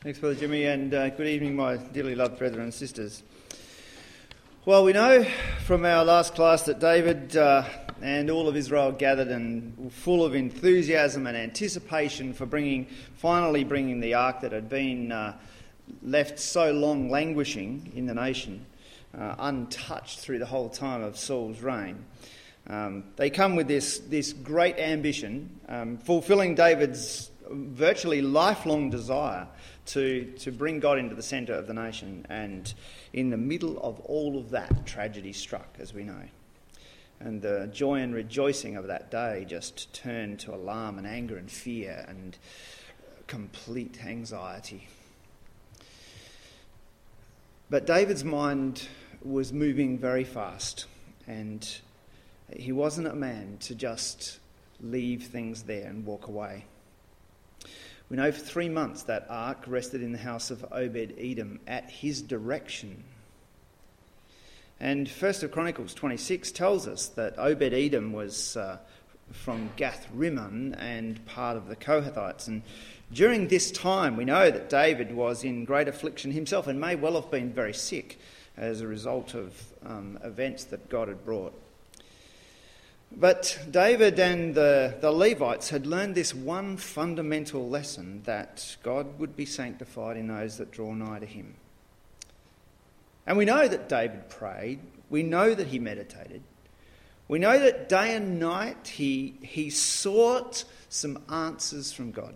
Thanks, Brother Jimmy, and good evening, my dearly loved brethren and sisters. Well, we know from our last class that David and all of Israel gathered and were full of enthusiasm and anticipation for finally bringing the ark that had been left so long languishing in the nation, untouched through the whole time of Saul's reign. They come with this great ambition, fulfilling David's virtually lifelong desire to bring God into the centre of the nation. And in the middle of all of that, tragedy struck, as we know. And the joy and rejoicing of that day just turned to alarm and anger and fear and complete anxiety. But David's mind was moving very fast, and he wasn't a man to just leave things there and walk away. We know for 3 months that ark rested in the house of Obed-Edom at his direction. And 1 Chronicles 26 tells us that Obed-Edom was from Gath-Rimmon and part of the Kohathites. And during this time, we know that David was in great affliction himself and may well have been very sick as a result of events that God had brought. But David and the Levites had learned this one fundamental lesson, that God would be sanctified in those that draw nigh to him. And we know that David prayed. We know that he meditated. We know that day and night he sought some answers from God.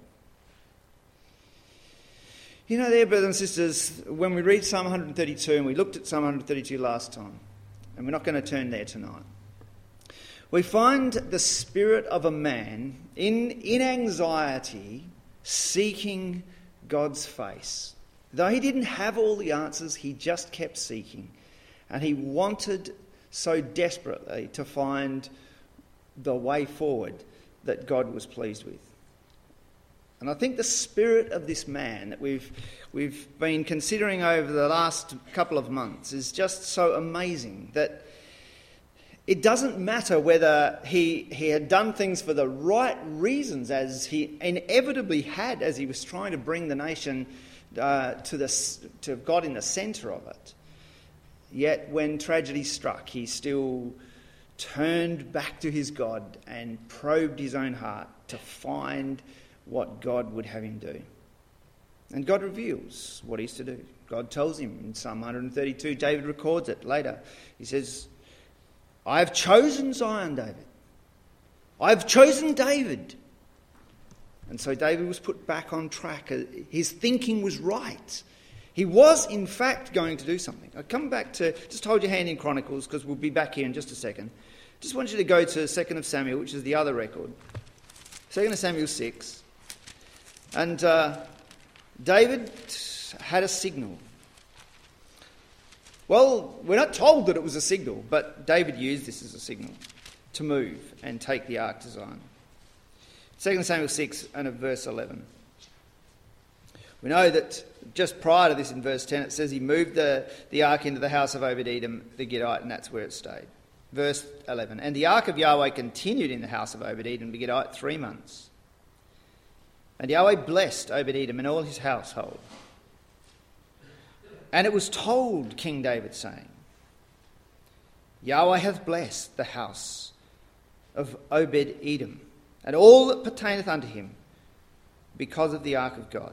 You know, there, brothers and sisters, when we read Psalm 132, and we looked at Psalm 132 last time, and we're not going to turn there tonight, we find the spirit of a man in anxiety seeking God's face. Though he didn't have all the answers, he just kept seeking. And he wanted so desperately to find the way forward that God was pleased with. And I think the spirit of this man that we've been considering over the last couple of months is just so amazing that it doesn't matter whether he had done things for the right reasons, as he inevitably had as he was trying to bring the nation to God in the centre of it. Yet when tragedy struck, he still turned back to his God and probed his own heart to find what God would have him do. And God reveals what he's to do. God tells him in Psalm 132, David records it later. He says, I have chosen Zion, David. I have chosen David. And so David was put back on track. His thinking was right. He was, in fact, going to do something. I come back to, just hold your hand in Chronicles, because we'll be back here in just a second. Just want you to go to 2 Samuel, which is the other record. 2 Samuel 6. And David had a signal. Well, we're not told that it was a signal, but David used this as a signal to move and take the ark to Zion. 2 Samuel 6 and at verse 11. We know that just prior to this, in verse 10, it says he moved the ark into the house of Obed-Edom the Gittite, and that's where it stayed. Verse 11. And the ark of Yahweh continued in the house of Obed-Edom the Gittite 3 months. And Yahweh blessed Obed-Edom and all his household. And it was told King David, saying, Yahweh hath blessed the house of Obed-Edom, and all that pertaineth unto him, because of the ark of God.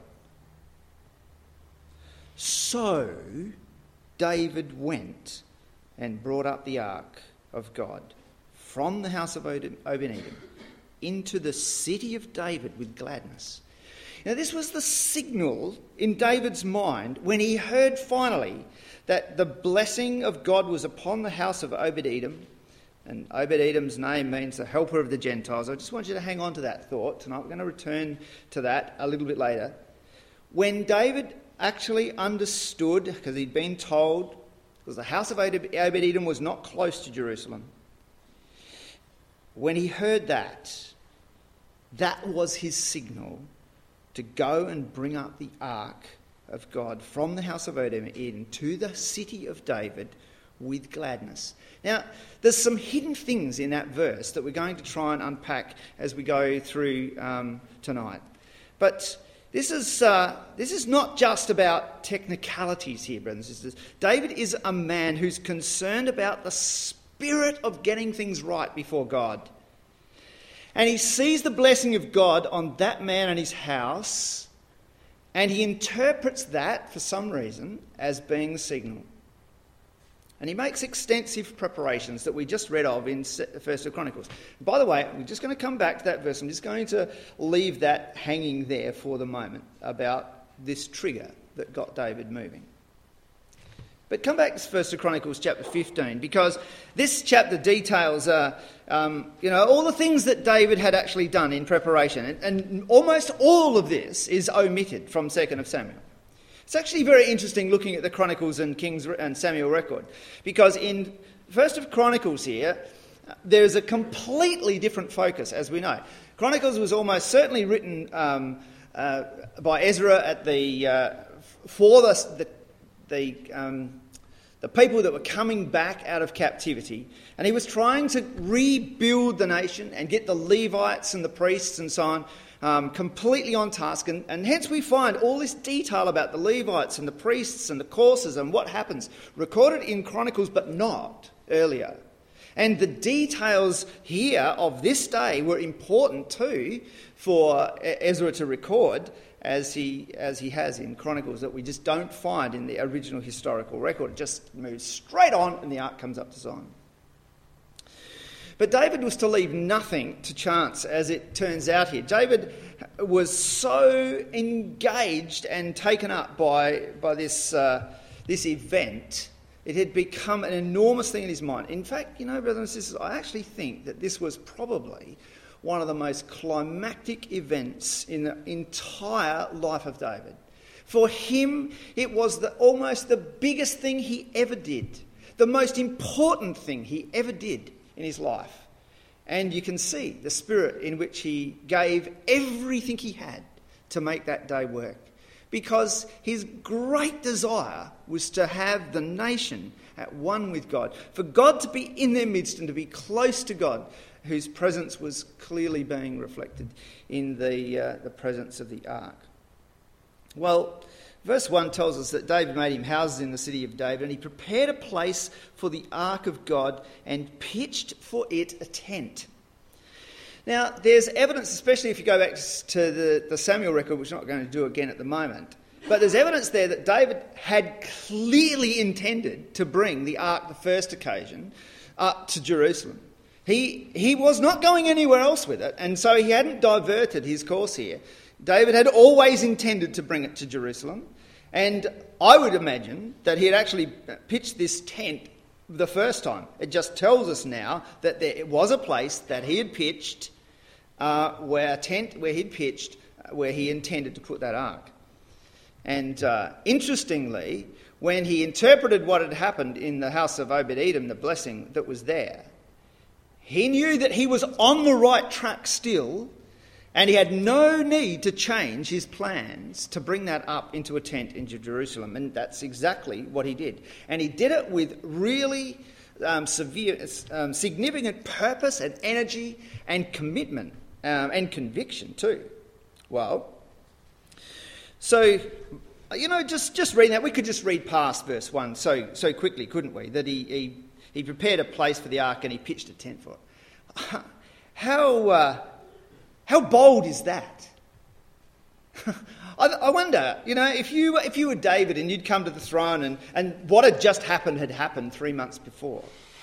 So David went and brought up the ark of God from the house of Obed-Edom into the city of David with gladness. Now, this was the signal in David's mind when he heard finally that the blessing of God was upon the house of Obed-Edom. And Obed-Edom's name means the helper of the Gentiles. I just want you to hang on to that thought tonight. We're going to return to that a little bit later. When David actually understood, because he'd been told, because the house of Obed-Edom was not close to Jerusalem, when he heard that, that was his signal to go and bring up the ark of God from the house of Obed-Edom to the city of David with gladness. Now, there's some hidden things in that verse that we're going to try and unpack as we go through tonight. But This is not just about technicalities here, brothers and sisters. David is a man who's concerned about the spirit of getting things right before God. And he sees the blessing of God on that man and his house, and he interprets that, for some reason, as being the signal. And he makes extensive preparations that we just read of in 1 Chronicles. By the way, we're just going to come back to that verse. I'm just going to leave that hanging there for the moment about this trigger that got David moving. But come back to 1 Chronicles chapter 15, because this chapter details all the things that David had actually done in preparation. And almost all of this is omitted from 2 Samuel. It's actually very interesting looking at the Chronicles and Kings and Samuel record, because in 1 Chronicles here, there's a completely different focus, as we know. Chronicles was almost certainly written by Ezra for the people that were coming back out of captivity, and he was trying to rebuild the nation and get the Levites and the priests and so on completely on task, and hence we find all this detail about the Levites and the priests and the courses and what happens recorded in Chronicles but not earlier. And the details here of this day were important too for Ezra to record, as he has in Chronicles, that we just don't find in the original historical record. It just moves straight on and the ark comes up to Zion. But David was to leave nothing to chance, as it turns out here. David was so engaged and taken up by this event, it had become an enormous thing in his mind. In fact, brothers and sisters, I actually think that this was probably one of the most climactic events in the entire life of David. For him, it was almost the biggest thing he ever did, the most important thing he ever did in his life. And you can see the spirit in which he gave everything he had to make that day work, because his great desire was to have the nation at one with God, for God to be in their midst and to be close to God, whose presence was clearly being reflected in the presence of the ark. Well, verse 1 tells us that David made him houses in the city of David, and he prepared a place for the ark of God and pitched for it a tent. Now, there's evidence, especially if you go back to the Samuel record, which we're not going to do again at the moment, but there's evidence there that David had clearly intended to bring the ark the first occasion up to Jerusalem. He was not going anywhere else with it, and so he hadn't diverted his course here. David had always intended to bring it to Jerusalem, and I would imagine that he had actually pitched this tent the first time. It just tells us now that there was a place that he had pitched, where he intended to put that ark. And interestingly, when he interpreted what had happened in the house of Obed-Edom, the blessing that was there, he knew that he was on the right track still, and he had no need to change his plans to bring that up into a tent into Jerusalem. And that's exactly what he did. And he did it with really significant purpose and energy and commitment and conviction too. Well, so, just reading that, we could just read past verse 1 so quickly, couldn't we? That he prepared a place for the ark and he pitched a tent for it. How bold is that? I wonder, if you were David and you'd come to the throne and what had just happened 3 months before.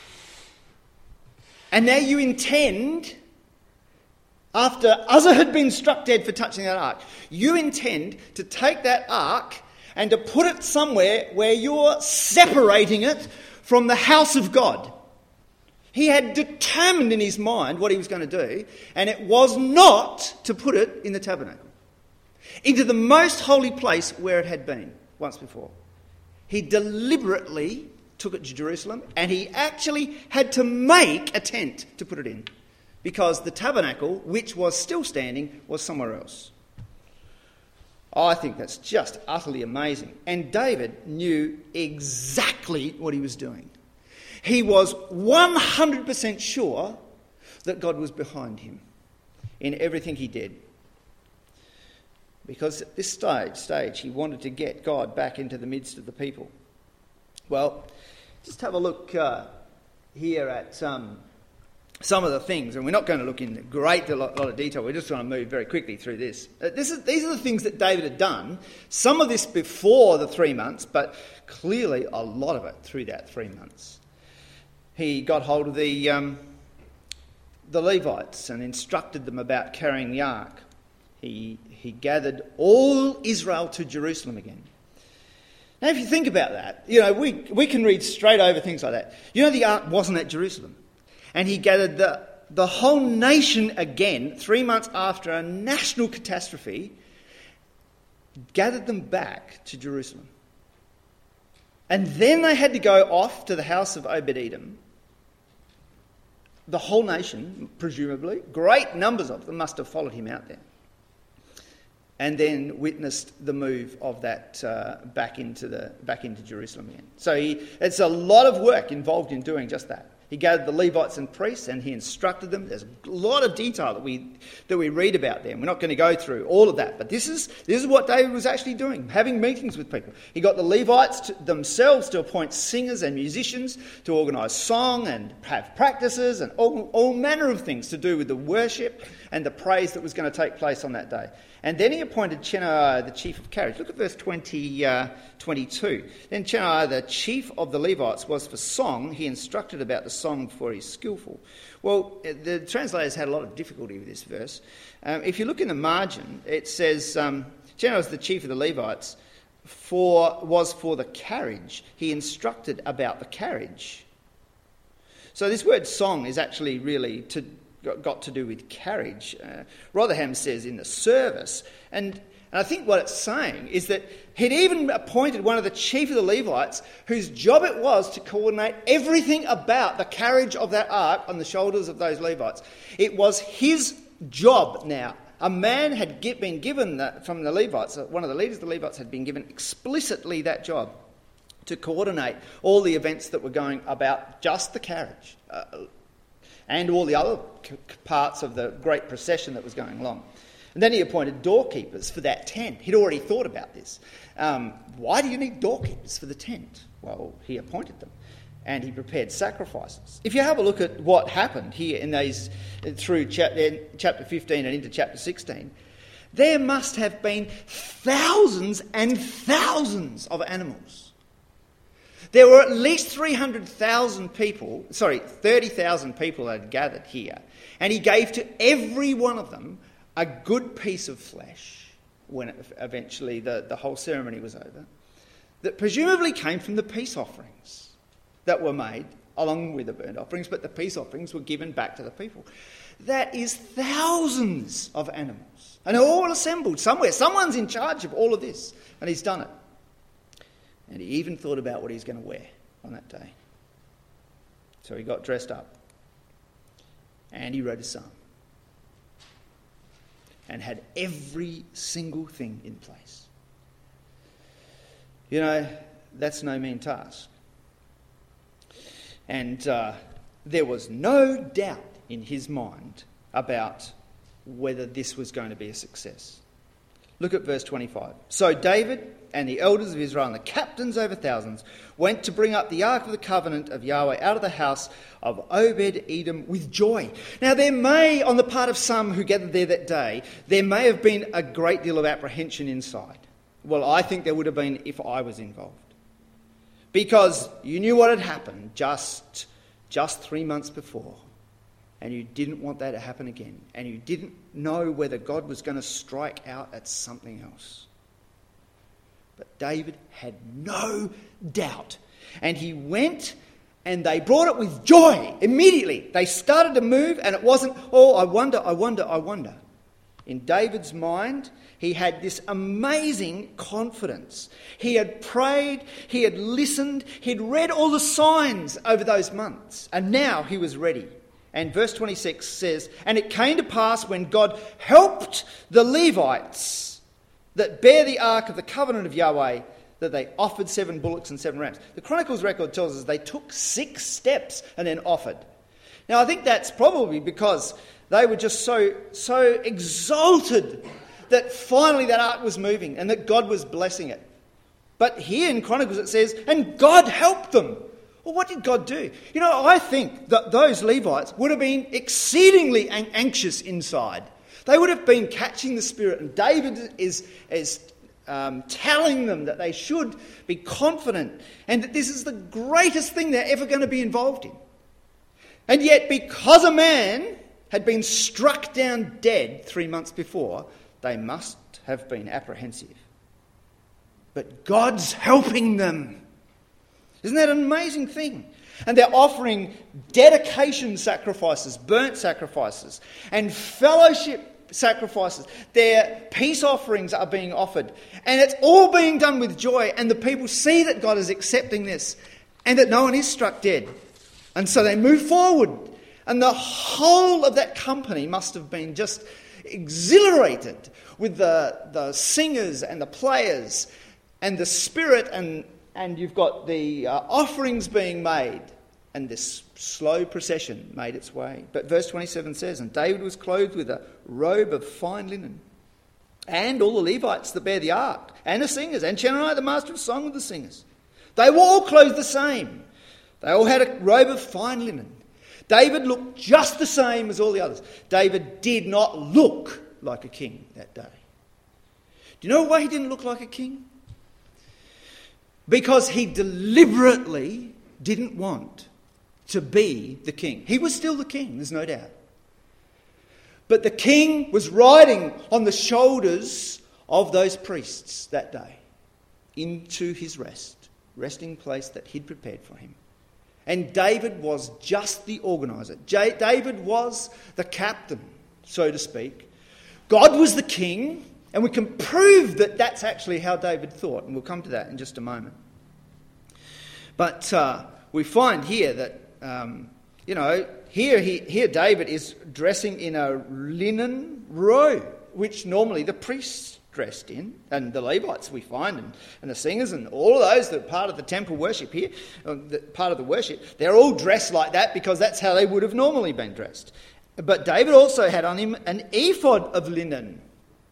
And now you intend, after Uzzah had been struck dead for touching that ark, you intend to take that ark and to put it somewhere where you're separating it from the house of God. He had determined in his mind what he was going to do, and it was not to put it in the tabernacle, into the most holy place where it had been once before. He deliberately took it to Jerusalem, and he actually had to make a tent to put it in, because the tabernacle, which was still standing, was somewhere else. I think that's just utterly amazing. And David knew exactly what he was doing. He was 100% sure that God was behind him in everything he did. because at this stage he wanted to get God back into the midst of the people. Well, just have a look here at some of the things, and we're not going to look in a lot of detail. We're just going to move very quickly through this. These are the things that David had done. Some of this before the 3 months, but clearly a lot of it through that 3 months. He got hold of the Levites and instructed them about carrying the ark. He gathered all Israel to Jerusalem again. Now, if you think about that, we can read straight over things like that. The ark wasn't at Jerusalem. And he gathered the whole nation again, 3 months after a national catastrophe, gathered them back to Jerusalem. And then they had to go off to the house of Obed-Edom. The whole nation, presumably, great numbers of them must have followed him out there. And then witnessed the move of that back into Jerusalem again. So it's a lot of work involved in doing just that. He gathered the Levites and priests and he instructed them. There's a lot of detail that we read about there. We're not going to go through all of that, but this is what David was actually doing, having meetings with people. He got the Levites themselves to appoint singers and musicians to organise song and have practices and all manner of things to do with the worship and the praise that was going to take place on that day. And then he appointed Chenaiah, the chief of carriage. Look at verse 22. Then Chenaiah, the chief of the Levites, was for song. He instructed about the song for his skillful. Well, the translators had a lot of difficulty with this verse. If you look in the margin, it says, Chenaiah was the chief of the Levites, was for the carriage. He instructed about the carriage. So this word song is actually really got to do with carriage. Rotherham says in the service. And I think what it's saying is that he'd even appointed one of the chief of the Levites whose job it was to coordinate everything about the carriage of that ark on the shoulders of those Levites. It was his job now. A man had been given that from the Levites, one of the leaders of the Levites had been given explicitly that job to coordinate all the events that were going about just the carriage. And all the other parts of the great procession that was going along. And then he appointed doorkeepers for that tent. He'd already thought about this. Why do you need doorkeepers for the tent? Well, he appointed them. And he prepared sacrifices. If you have a look at what happened here through chapter 15 and into chapter 16, there must have been thousands and thousands of animals. There were at least 30,000 people had gathered here. And he gave to every one of them a good piece of flesh when eventually the whole ceremony was over, that presumably came from the peace offerings that were made along with the burnt offerings, but the peace offerings were given back to the people. That is thousands of animals. And they're all assembled somewhere. Someone's in charge of all of this, and he's done it. And he even thought about what he's going to wear on that day. So he got dressed up. And he wrote a psalm. And had every single thing in place. That's no mean task. And there was no doubt in his mind about whether this was going to be a success. Look at verse 25. So David and the elders of Israel and the captains over thousands went to bring up the ark of the covenant of Yahweh out of the house of Obed-Edom with joy. Now there may, on the part of some who gathered there that day, there may have been a great deal of apprehension inside. Well, I think there would have been if I was involved. Because you knew what had happened just 3 months before. And you didn't want that to happen again. And you didn't know whether God was going to strike out at something else. But David had no doubt. And he went and they brought it with joy immediately. They started to move and it wasn't, I wonder. In David's mind, he had this amazing confidence. He had prayed, he had listened, he'd read all the signs over those months. And now he was ready. And verse 26 says, and it came to pass when God helped the Levites that bear the ark of the covenant of Yahweh, that they offered 7 bullocks and 7 rams. The Chronicles record tells us they took 6 steps and then offered. Now I think that's probably because they were just so exalted that finally that ark was moving and that God was blessing it. But here in Chronicles it says, and God helped them. Well, what did God do? I think that those Levites would have been exceedingly anxious inside. They would have been catching the Spirit, and David is telling them that they should be confident and that this is the greatest thing they're ever going to be involved in. And yet, because a man had been struck down dead 3 months before, they must have been apprehensive. But God's helping them. Isn't that an amazing thing? And they're offering dedication sacrifices, burnt sacrifices, and fellowship sacrifices. Their peace offerings are being offered. And it's all being done with joy. And the people see that God is accepting this and that no one is struck dead. And so they move forward. And the whole of that company must have been just exhilarated with the singers and the players and the Spirit, and you've got the offerings being made, and this slow procession made its way. But verse 27 says, and David was clothed with a robe of fine linen, and all the Levites that bear the ark, and the singers, and Chenaniah the master of song with the singers. They were all clothed the same. They all had a robe of fine linen. David looked just the same as all the others. David did not look like a king that day. Do you know why he didn't look like a king? Because he deliberately didn't want to be the king. He was still the king, there's no doubt. But the king was riding on the shoulders of those priests that day into his resting place that he'd prepared for him. And David was just the organiser. David was the captain, so to speak. God was the king, and we can prove that that's actually how David thought, and we'll come to that in just a moment. But we find here that, here David is dressing in a linen robe, which normally the priests dressed in, and the Levites we find, and the singers, and all of those that are part of the temple worship here, part of the worship, they're all dressed like that because that's how they would have normally been dressed. But David also had on him an ephod of linen.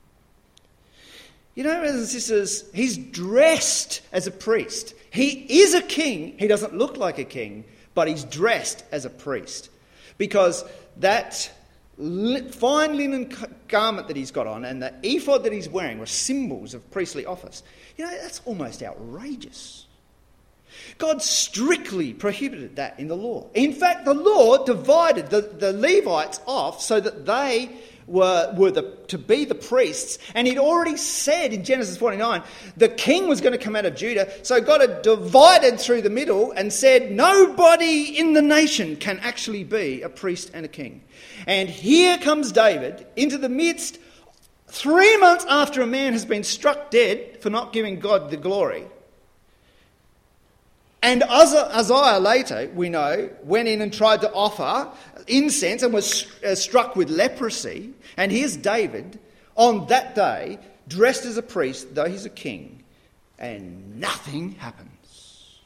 Brothers and sisters, he's dressed as a priest. He is a king. He doesn't look like a king, but he's dressed as a priest. Because that fine linen garment that he's got on and the ephod that he's wearing were symbols of priestly office. That's almost outrageous. God strictly prohibited that in the law. In fact, the law divided the Levites off so that they were to be the priests. And he'd already said in Genesis 49, the king was going to come out of Judah. So God had divided through the middle and said, nobody in the nation can actually be a priest and a king. And here comes David into the midst, 3 months after a man has been struck dead for not giving God the glory. And Uzziah later, we know, went in and tried to offer incense and was struck with leprosy. And here's David on that day, dressed as a priest, though he's a king, and nothing happens.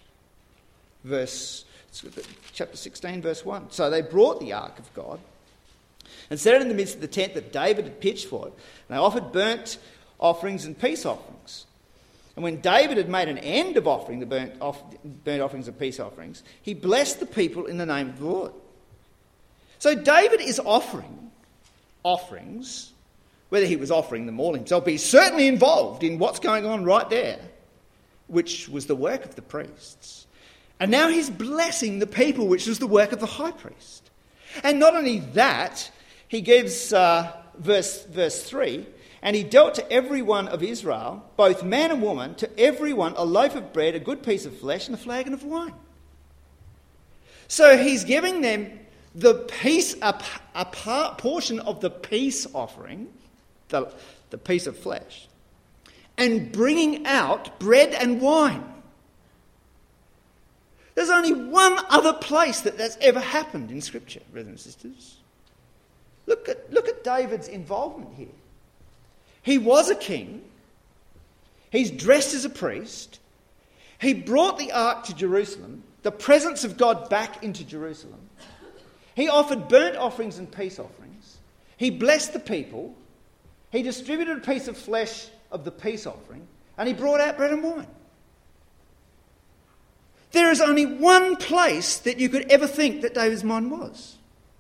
Chapter 16, verse 1. So they brought the ark of God and set it in the midst of the tent that David had pitched for it. And they offered burnt offerings and peace offerings. And when David had made an end of offering the burnt offerings and peace offerings, he blessed the people in the name of the Lord. So David is offering offerings, whether he was offering them all himself, but he's certainly involved in what's going on right there, which was the work of the priests. And now he's blessing the people, which was the work of the high priest. And not only that, he gives verse 3, and he dealt to every one of Israel, both man and woman, to every one a loaf of bread, a good piece of flesh, and a flagon of wine. So he's giving them the peace, a portion of the peace offering, the piece of flesh, and bringing out bread and wine. There's only one other place that's ever happened in Scripture, brothers and sisters. Look at David's involvement here. He was a king. He's dressed as a priest. He brought the ark to Jerusalem, the presence of God back into Jerusalem. He offered burnt offerings and peace offerings. He blessed the people. He distributed a piece of flesh of the peace offering, and he brought out bread and wine. There is only one place that you could ever think that David's mind was.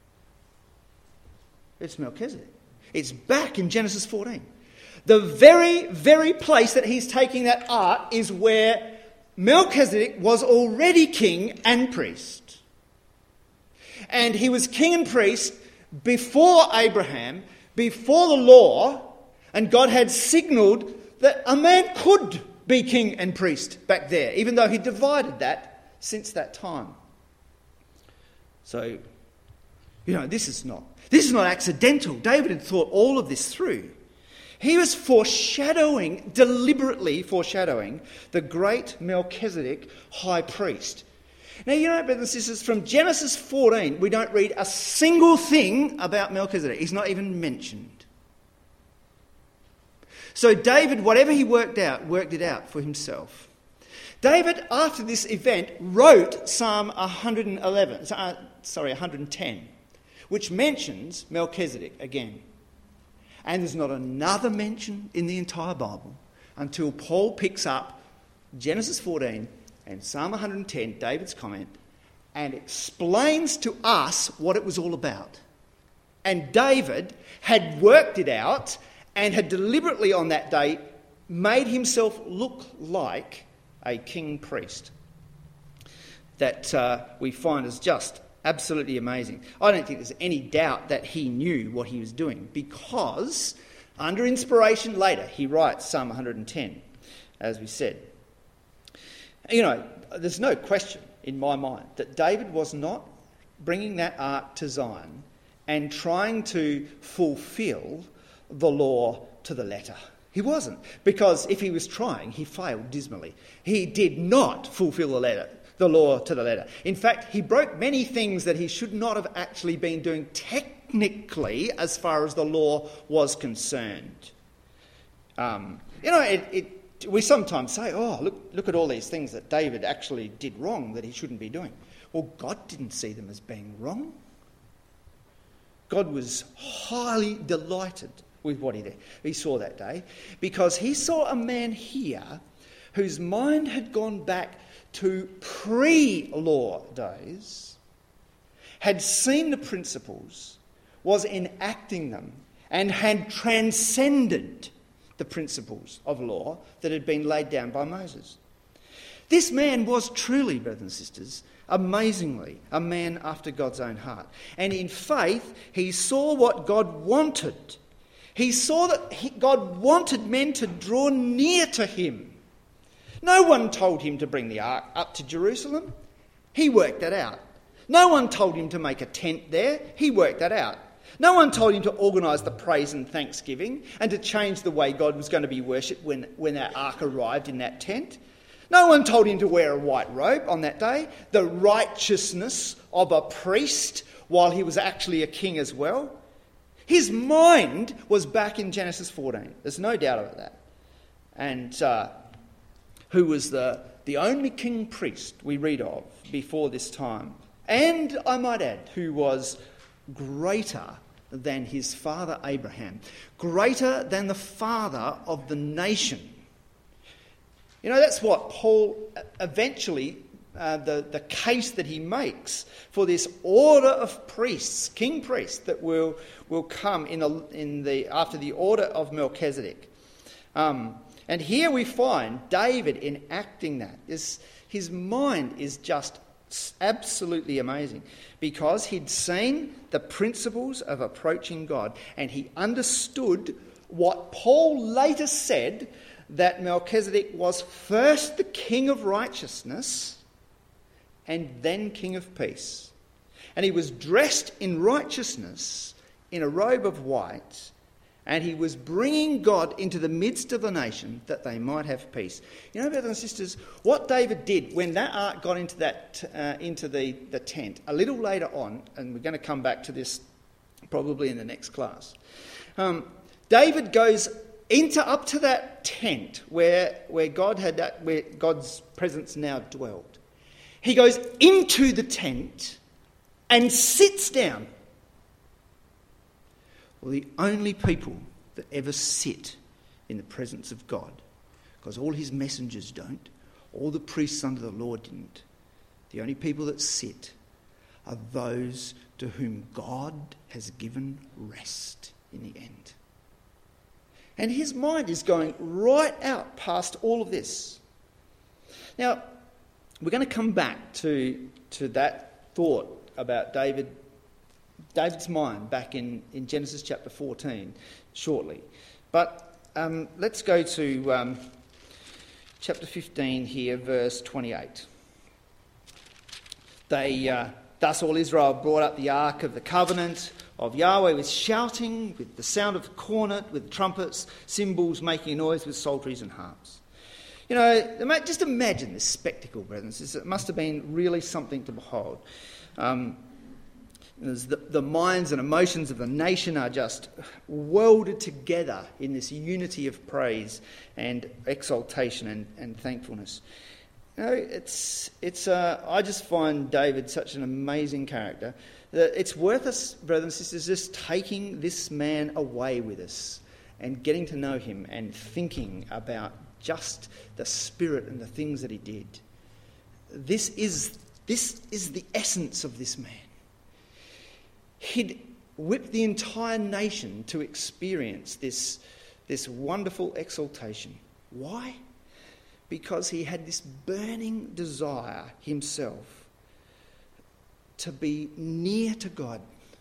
It's Melchizedek. It's back in Genesis 14. The very, very place that he's taking that ark is where Melchizedek was already king and priest. And he was king and priest before Abraham, before the law, and God had signalled that a man could be king and priest back there, even though he divided that since that time. So, this is not accidental. David had thought all of this through. He was deliberately foreshadowing the great Melchizedek high priest. Now, brothers and sisters, from Genesis 14, we don't read a single thing about Melchizedek. He's not even mentioned. So David, whatever he worked it out for himself. David, after this event, wrote Psalm 110, which mentions Melchizedek again. And there's not another mention in the entire Bible until Paul picks up Genesis 14 and Psalm 110, David's comment, and explains to us what it was all about. And David had worked it out and had deliberately on that day made himself look like a king priest. That we find is just absolutely amazing. I don't think there's any doubt that he knew what he was doing, because under inspiration later he writes Psalm 110, as we said. There's no question in my mind that David was not bringing that ark to Zion and trying to fulfill the law to the letter. He wasn't, because if he was trying, he failed dismally. He did not fulfill the law to the letter. In fact, he broke many things that he should not have actually been doing technically as far as the law was concerned. We sometimes say, look at all these things that David actually did wrong that he shouldn't be doing. Well, God didn't see them as being wrong. God was highly delighted with what he saw that day, because he saw a man here whose mind had gone back to pre-law days, had seen the principles, was enacting them, and had transcended the principles of law that had been laid down by Moses. This man was truly, brothers and sisters, amazingly, a man after God's own heart. And in faith, he saw what God wanted. He saw that God wanted men to draw near to him. No one told him to bring the ark up to Jerusalem. He worked that out. No one told him to make a tent there. He worked that out. No one told him to organise the praise and thanksgiving and to change the way God was going to be worshipped when that ark arrived in that tent. No one told him to wear a white robe on that day, the righteousness of a priest while he was actually a king as well. His mind was back in Genesis 14. There's no doubt about that. And who was the only king priest we read of before this time. And I might add, who was greater than his father Abraham, greater than the father of the nation. That's what Paul eventually, the case that he makes for this order of priests, king priests, that will come after the order of Melchizedek. And here we find David enacting that. His mind is just absolutely amazing, because he'd seen the principles of approaching God, and he understood what Paul later said, that Melchizedek was first the king of righteousness and then king of peace. And he was dressed in righteousness in a robe of white, and he was bringing God into the midst of the nation that they might have peace. Brothers and sisters, what David did when that ark got into the tent a little later on, and we're going to come back to this probably in the next class. David goes up to that tent where God's presence now dwelled. He goes into the tent and sits down. Well, the only people that ever sit in the presence of God, because all his messengers don't, all the priests under the law didn't. The only people that sit are those to whom God has given rest in the end. And his mind is going right out past all of this. Now, we're going to come back to that thought about David's mind back in Genesis chapter 14 shortly. But let's go to chapter 15 here, verse 28. Thus all Israel brought up the ark of the covenant of Yahweh with shouting, with the sound of the cornet, with trumpets, cymbals, making a noise with psalteries and harps. You know, just imagine this spectacle, brothers. It must have been really something to behold. The minds and emotions of the nation are just welded together in this unity of praise and exaltation and thankfulness. You know, I just find David such an amazing character that it's worth us, brothers and sisters, just taking this man away with us and getting to know him and thinking about just the spirit and the things that he did. This is the essence of this man. He'd whipped the entire nation to experience this wonderful exaltation. Why? Because he had this burning desire himself to be near to God.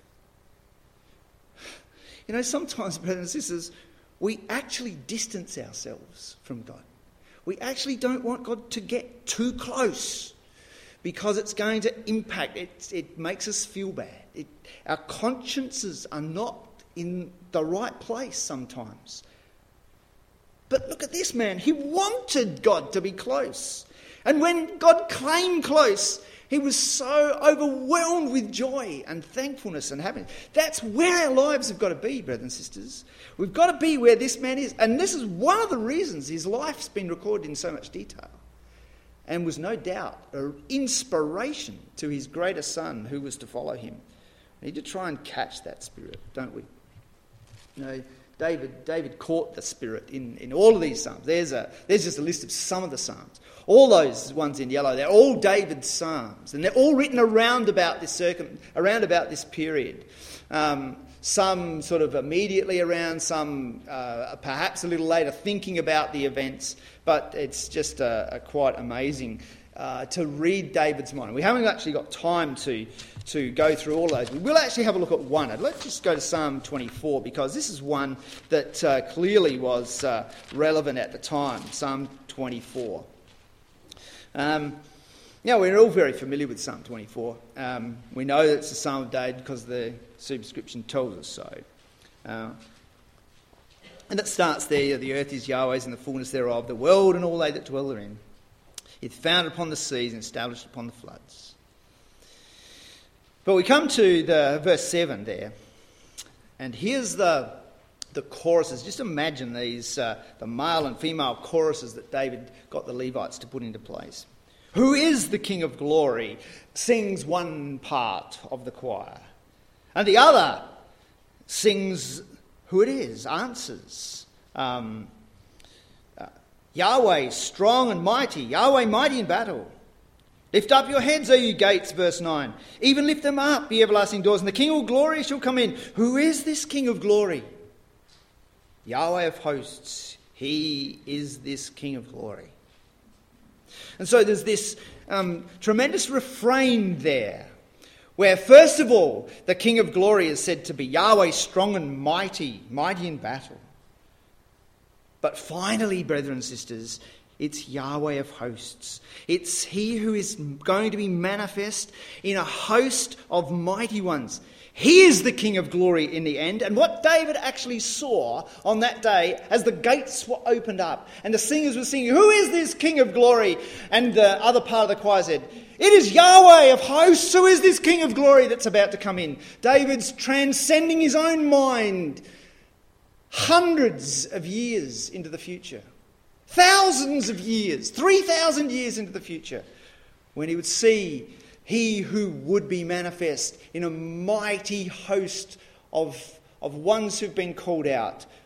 You know, sometimes, brothers and sisters, we actually distance ourselves from God. We actually don't want God to get too close because it's going to impact. It makes us feel bad. Our consciences are not in the right place sometimes. But look at this man. He wanted God to be close. And when God came close, he was so overwhelmed with joy and thankfulness and happiness. That's where our lives have got to be, brothers and sisters. We've got to be where this man is. And this is one of the reasons his life's been recorded in so much detail. And was no doubt an inspiration to his greater son who was to follow him. We need to try and catch that spirit, don't we? You know, David caught the spirit in all of these psalms. There's just a list of some of the psalms. All those ones in yellow, they're all David's psalms, and they're all written around about this period. Some sort of immediately around, some perhaps a little later, thinking about the events. But it's just quite amazing to read David's mind. We haven't actually got time to go through all those. We will actually have a look at one. Let's just go to Psalm 24, because this is one that clearly was relevant at the time. Psalm 24. Now, we're all very familiar with Psalm 24. We know that it's the Psalm of David because the superscription tells us so. And it starts there: the earth is Yahweh's and the fullness thereof, the world and all they that dwell therein. It's founded upon the seas and established upon the floods. But we come to the verse 7 there, and here's the choruses. Just imagine these, the male and female choruses that David got the Levites to put into place. Who is the King of Glory? Sings one part of the choir. And the other sings who it is, answers. Yahweh, strong and mighty. Yahweh, mighty in battle. Lift up your heads, O you gates, verse 9. Even lift them up, ye everlasting doors, and the King of glory shall come in. Who is this King of glory? Yahweh of hosts. He is this King of glory. And so there's this tremendous refrain there, where first of all, the King of glory is said to be Yahweh, strong and mighty, mighty in battle. But finally, brethren and sisters, it's Yahweh of hosts. It's he who is going to be manifest in a host of mighty ones. He is the King of glory in the end. And what David actually saw on that day as the gates were opened up and the singers were singing, who is this King of glory? And the other part of the choir said, it is Yahweh of hosts. Who is this King of glory that's about to come in? David's transcending his own mind hundreds of years into the future. Thousands of years, 3,000 years into the future, when he would see he who would be manifest in a mighty host of ones who've been called out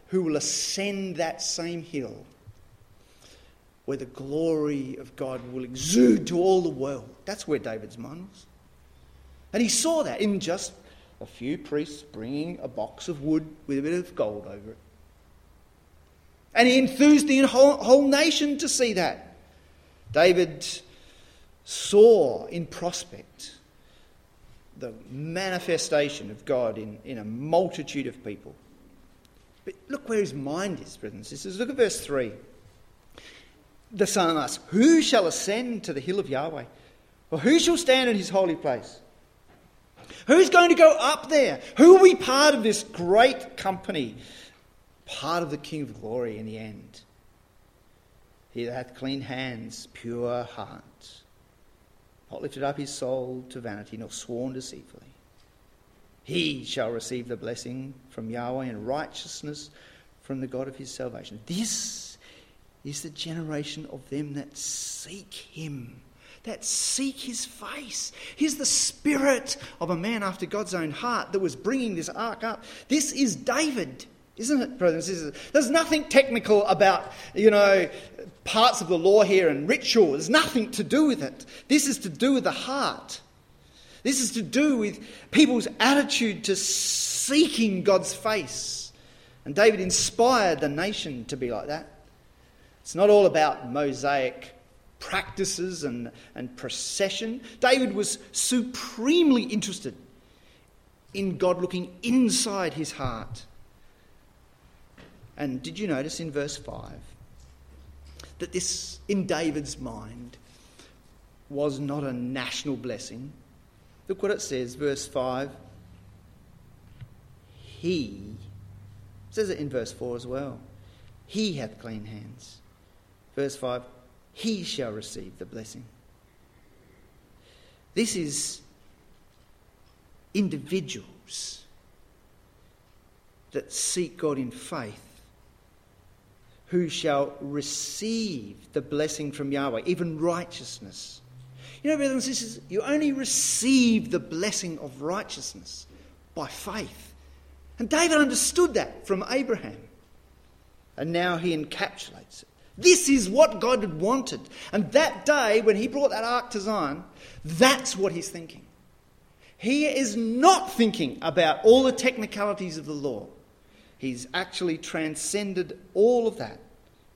who will ascend that same hill where the glory of God will exude to all the world. That's where David's mind was. And he saw that in just a few priests bringing a box of wood with a bit of gold over it. And he enthused the whole nation to see that. David saw in prospect the manifestation of God in a multitude of people. But look where his mind is, brothers and sisters. Look at verse 3. The psalm asks, who shall ascend to the hill of Yahweh? Or who shall stand in his holy place? Who's going to go up there? Who will be part of this great company? Part of the King of Glory in the end. He that hath clean hands, pure heart, not lifted up his soul to vanity, nor sworn deceitfully. He shall receive the blessing from Yahweh and righteousness from the God of his salvation. This is the generation of them that seek him, that seek his face. Here's the spirit of a man after God's own heart that was bringing this ark up. This is David, isn't it, brothers and sisters? There's nothing technical about, parts of the law here and ritual. There's nothing to do with it. This is to do with the heart. This is to do with people's attitude to seeking God's face. And David inspired the nation to be like that. It's not all about Mosaic practices and procession. David was supremely interested in God looking inside his heart. And did you notice in verse 5 that this, in David's mind, was not a national blessing? Look what it says, verse 5. He, it says it in verse 4 as well. He hath clean hands. Verse 5, he shall receive the blessing. This is individuals that seek God in faith who shall receive the blessing from Yahweh, even righteousness. Brothers and sisters, you only receive the blessing of righteousness by faith. And David understood that from Abraham. And now he encapsulates it. This is what God had wanted. And that day, when he brought that ark to Zion, that's what he's thinking. He is not thinking about all the technicalities of the law. He's actually transcended all of that.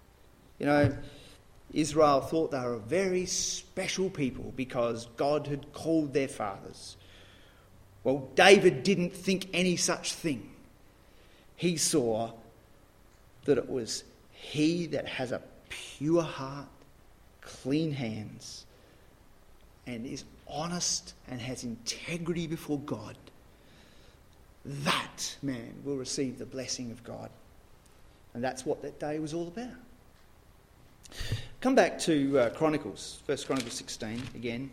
Israel thought they were a very special people because God had called their fathers. Well, David didn't think any such thing. He saw that it was he that has a pure heart, clean hands, and is honest and has integrity before God. That man will receive the blessing of God. And that's what that day was all about. Come back to Chronicles, 1 Chronicles 16 again.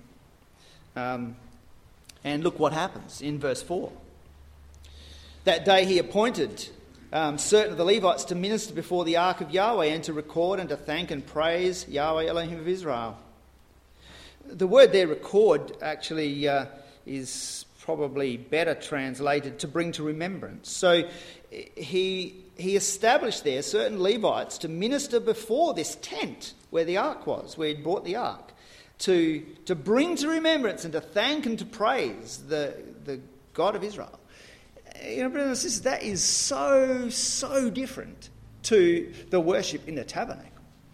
And look what happens in verse 4. That day he appointed certain of the Levites to minister before the ark of Yahweh and to record and to thank and praise Yahweh Elohim of Israel. The word there, record, actually is probably better translated to bring to remembrance. So he established there certain Levites to minister before this tent where the ark was, where he'd brought the ark, to bring to remembrance and to thank and to praise the God of Israel. Brothers and sisters, that is so different to the worship in the tabernacle.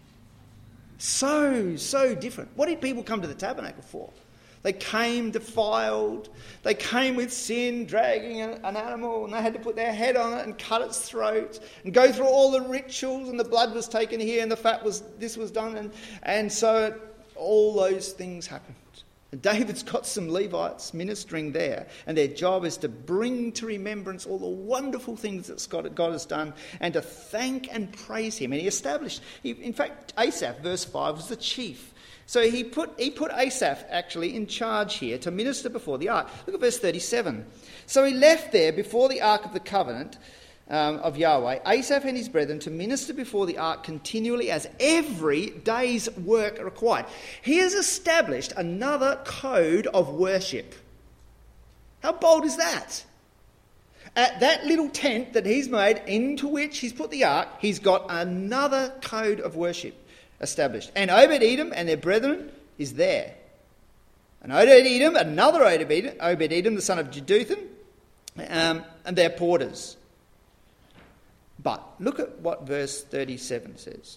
So different. What did people come to the tabernacle for? They came defiled. They came with sin, dragging an animal, and they had to put their head on it and cut its throat and go through all the rituals, and the blood was taken here and the fat was done, and so all those things happened. And David's got some Levites ministering there, and their job is to bring to remembrance all the wonderful things that God has done and to thank and praise him. And he established, in fact, Asaph, verse 5, was the chief. So he put Asaph actually in charge here to minister before the ark. Look at verse 37. So he left there before the ark of the covenant of Yahweh, Asaph and his brethren, to minister before the ark continually as every day's work required. He has established another code of worship. How bold is that? At that little tent that he's made, into which he's put the ark, he's got another code of worship established. And Obed-Edom and their brethren is there. And Obed-Edom, another Obed-Edom, the son of Jeduthun, and their porters. But look at what verse 37 says.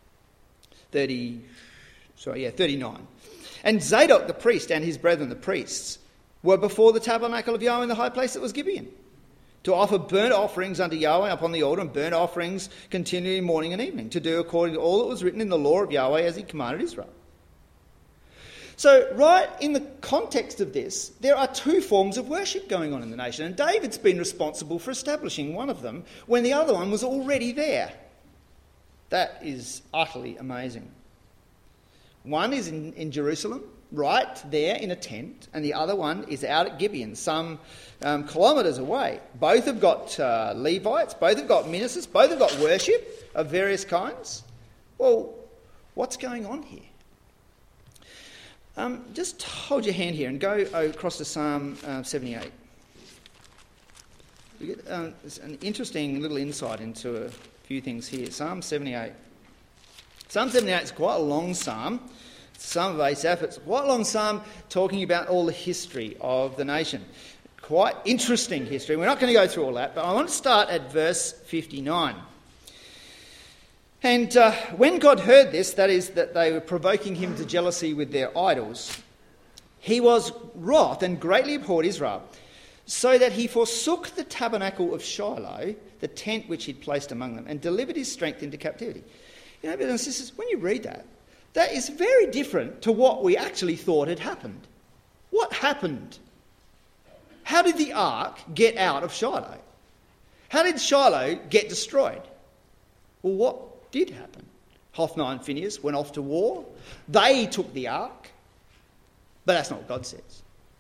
39. And Zadok the priest and his brethren the priests were before the tabernacle of Yahweh in the high place that was Gibeon, to offer burnt offerings unto Yahweh upon the altar, and burnt offerings continually morning and evening, to do according to all that was written in the law of Yahweh as he commanded Israel. So right in the context of this, there are two forms of worship going on in the nation, and David's been responsible for establishing one of them when the other one was already there. That is utterly amazing. One is in Jerusalem, right there in a tent, and the other one is out at Gibeon, some kilometres away. Both have got Levites, both have got ministers, both have got worship of various kinds. Well, what's going on here? Just hold your hand here and go across to Psalm 78. We get an interesting little insight into a few things here. Psalm 78. Psalm 78 is quite a long psalm. It's a psalm of Asaph. It's quite a long psalm talking about all the history of the nation. Quite interesting history. We're not going to go through all that, but I want to start at verse 59. And when God heard this, that is, that they were provoking him to jealousy with their idols, he was wroth and greatly abhorred Israel, so that he forsook the tabernacle of Shiloh, the tent which he'd placed among them, and delivered his strength into captivity. You know, brothers and sisters, when you read that, that is very different to what we actually thought had happened. What happened? How did the ark get out of Shiloh? How did Shiloh get destroyed? Well, what did happen? Hophni and Phinehas went off to war. They took the ark. But that's not what God says.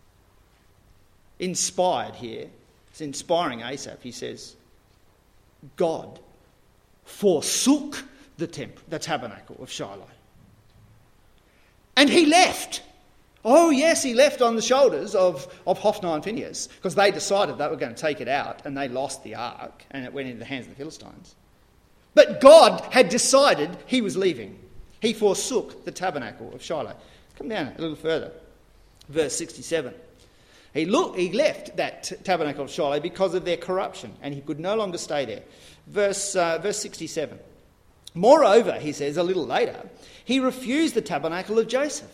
Inspired here, it's inspiring Asaph. He says, God forsook the tabernacle of Shiloh. And he left. Oh yes, he left on the shoulders of Hophni and Phinehas, because they decided they were going to take it out, and they lost the ark, and it went into the hands of the Philistines. But God had decided he was leaving. He forsook the tabernacle of Shiloh. Come down a little further. Verse 67. He left that tabernacle of Shiloh because of their corruption, and he could no longer stay there. Verse 67. Moreover, he says a little later, he refused the tabernacle of Joseph.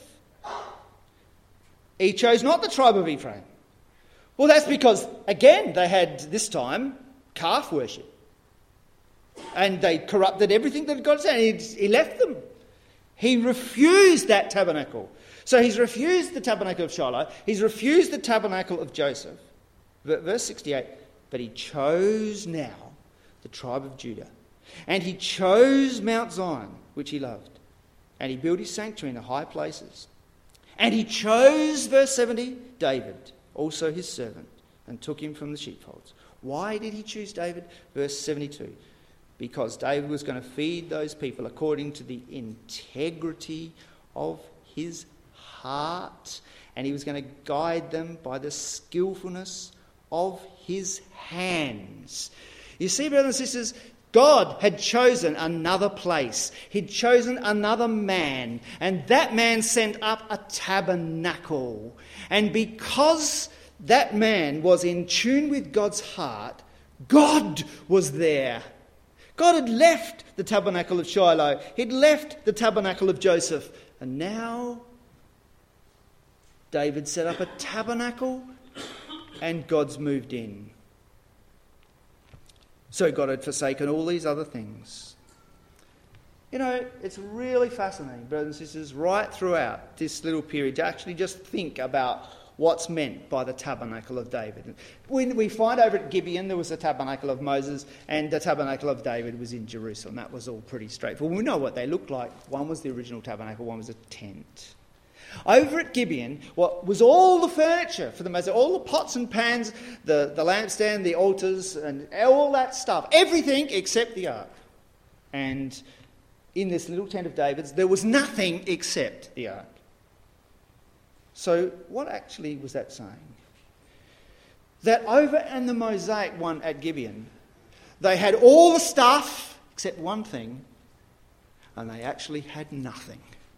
He chose not the tribe of Ephraim. Well, that's because, again, they had this time calf worship. And they corrupted everything that God said. He left them. He refused that tabernacle. So he's refused the tabernacle of Shiloh. He's refused the tabernacle of Joseph. Verse 68, but he chose now the tribe of Judah. And he chose Mount Zion, which he loved. And he built his sanctuary in the high places. And he chose, verse 70, David, also his servant, and took him from the sheepfolds. Why did he choose David? Verse 72. Because David was going to feed those people according to the integrity of his heart, and he was going to guide them by the skillfulness of his hands. You see, brothers and sisters, God had chosen another place. He'd chosen another man, and that man sent up a tabernacle. And because that man was in tune with God's heart, God was there. God had left the tabernacle of Shiloh. He'd left the tabernacle of Joseph. And now David set up a tabernacle and God's moved in. So God had forsaken all these other things. You know, it's really fascinating, brothers and sisters, right throughout this little period to actually just think about what's meant by the tabernacle of David. When we find over at Gibeon there was the tabernacle of Moses, and the tabernacle of David was in Jerusalem. That was all pretty straightforward. We know what they looked like. One was the original tabernacle, one was a tent. Over at Gibeon, what was all the furniture for the Moses, all the pots and pans, the lampstand, the altars, and all that stuff, everything except the ark. And in this little tent of David's, there was nothing except the ark. So what actually was that saying? that over in the Mosaic one at Gibeon, they had all the stuff except one thing, and they actually had nothing.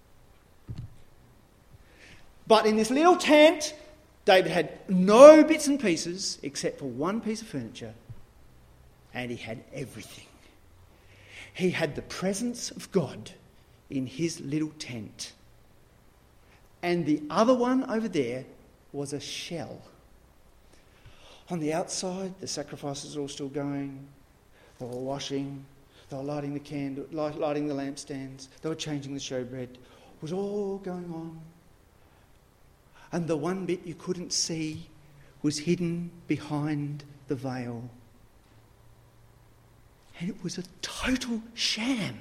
But in this little tent, David had no bits and pieces except for one piece of furniture, and he had everything. He had the presence of God in his little tent. And the other one over there was a shell. On the outside, the sacrifices were all still going. They were washing. They were lighting the candle, lighting the lampstands. They were changing the showbread. It was all going on. And the one bit you couldn't see was hidden behind the veil. And it was a total sham.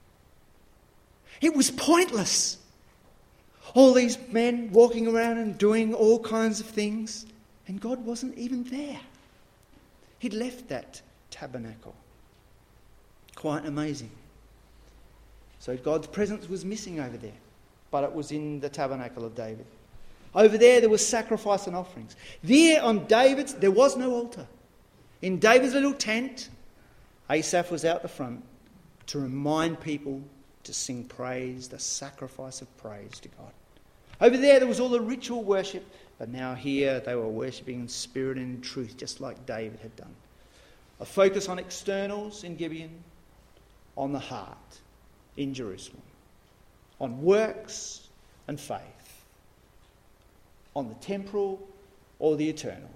It was pointless. All these men walking around and doing all kinds of things, and God wasn't even there. He'd left that tabernacle. Quite amazing. So God's presence was missing over there, but it was in the tabernacle of David. Over there was sacrifice and offerings. There on David's, there was no altar. In David's little tent, Asaph was out the front to remind people to sing praise, the sacrifice of praise to God. Over there was all the ritual worship, but now here they were worshipping in spirit and in truth, just like David had done. A focus on externals in Gibeon, on the heart in Jerusalem, on works and faith, on the temporal or the eternal,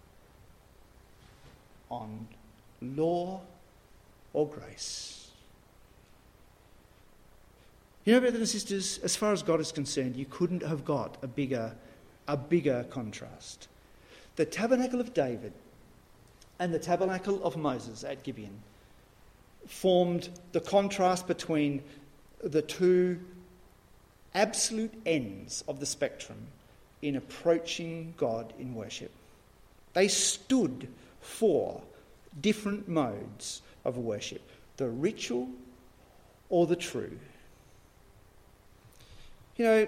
on law or grace. You know, brothers and sisters, as far as God is concerned, you couldn't have got a bigger contrast. The tabernacle of David and the tabernacle of Moses at Gibeon formed the contrast between the two absolute ends of the spectrum in approaching God in worship. They stood for different modes of worship, the ritual or the true. You know,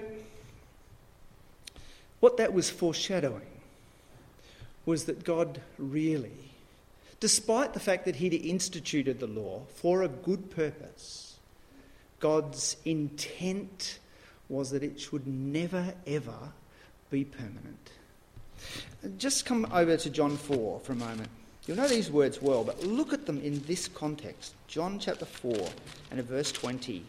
what that was foreshadowing was that God really, despite the fact that he'd instituted the law for a good purpose, God's intent was that it should never, ever be permanent. Just come over to John 4 for a moment. You'll know these words well, but look at them in this context. John chapter 4 and at verse 20.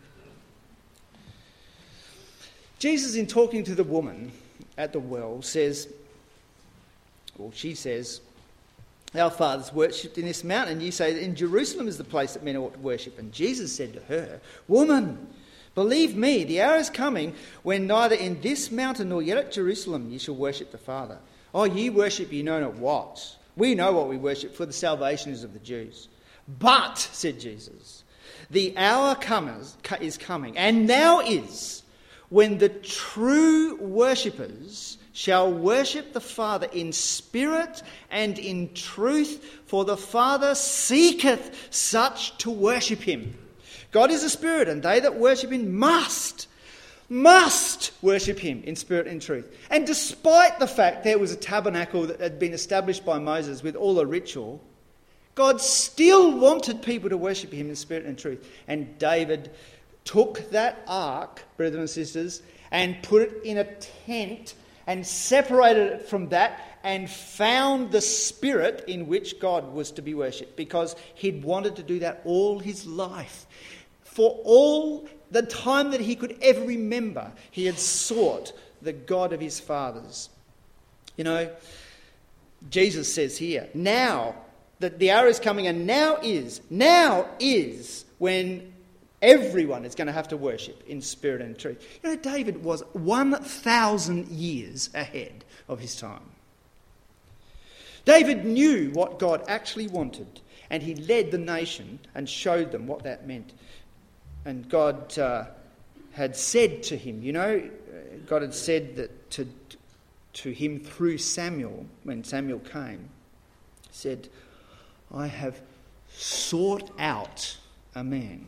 Jesus, in talking to the woman at the well, says, she says, our fathers worshipped in this mountain. You say that in Jerusalem is the place that men ought to worship. And Jesus said to her, Woman, believe me, the hour is coming when neither in this mountain nor yet at Jerusalem you shall worship the Father. Oh, ye worship ye know not what. We know what we worship, for the salvation is of the Jews. But, said Jesus, the hour is coming, and now is, when the true worshippers shall worship the Father in spirit and in truth, for the Father seeketh such to worship him. God is a spirit, and they that worship him must worship him in spirit and truth. And despite the fact there was a tabernacle that had been established by Moses with all the ritual, God still wanted people to worship him in spirit and truth. And David took that ark, brothers and sisters, and put it in a tent and separated it from that and found the spirit in which God was to be worshipped, because he'd wanted to do that all his life. For all the time that he could ever remember, he had sought the God of his fathers. You know, Jesus says here, now that the hour is coming, and now is when everyone is going to have to worship in spirit and truth. You know, David was 1,000 years ahead of his time. David knew what God actually wanted, and he led the nation and showed them what that meant. And God had said to him, you know, God had said that to him through Samuel, when Samuel came, said, I have sought out a man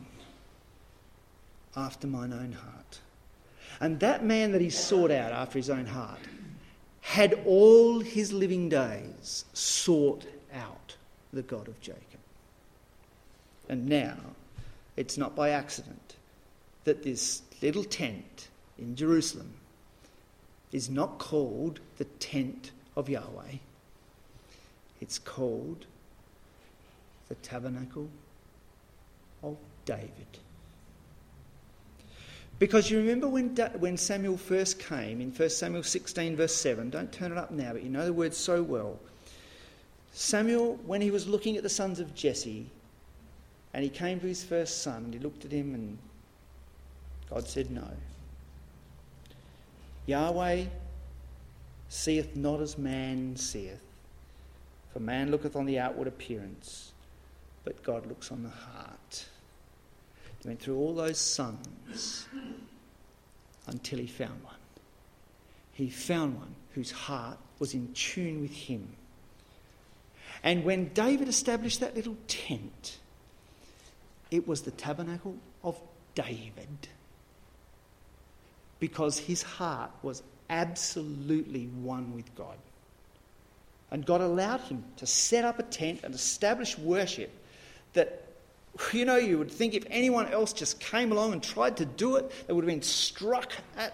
after mine own heart. And that man that he sought out after his own heart had all his living days sought out the God of Jacob. And now, it's not by accident that this little tent in Jerusalem is not called the tent of Yahweh. It's called the tabernacle of David. Because you remember when Samuel first came, in 1 Samuel 16 verse 7, don't turn it up now, but you know the words so well. Samuel, when he was looking at the sons of Jesse, and he came to his first son, and he looked at him, and God said no. Yahweh seeth not as man seeth, for man looketh on the outward appearance, but God looks on the heart. He went through all those sons until he found one. He found one whose heart was in tune with him. And when David established that little tent, it was the tabernacle of David, because his heart was absolutely one with God. And God allowed him to set up a tent and establish worship that, you know, you would think if anyone else just came along and tried to do it, they would have been struck